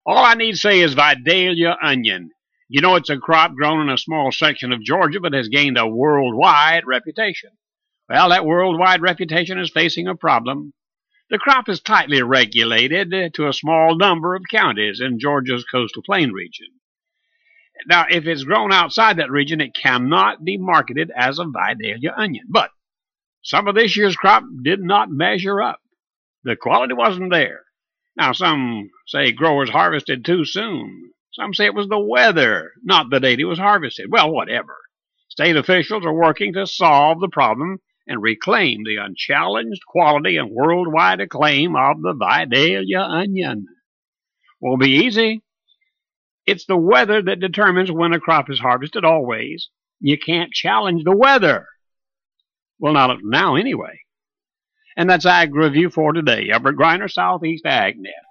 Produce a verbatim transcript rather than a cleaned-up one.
All I need say is Vidalia onion. You know, it's a crop grown in a small section of Georgia, but has gained a worldwide reputation. Well, that worldwide reputation is facing a problem. The crop is tightly regulated to a small number of counties in Georgia's coastal plain region. Now, if it's grown outside that region, it cannot be marketed as a Vidalia onion. But some of this year's crop did not measure up. The quality wasn't there. Now, some say growers harvested too soon. Some say it was the weather, not the date it was harvested. Well, whatever. State officials are working to solve the problem and reclaim the unchallenged quality and worldwide acclaim of the Vidalia onion. Won't be easy. It's the weather that determines when a crop is harvested always. You can't challenge the weather. Well, not now anyway. And that's Ag Review for today. Everett Griner, Southeast AgNet.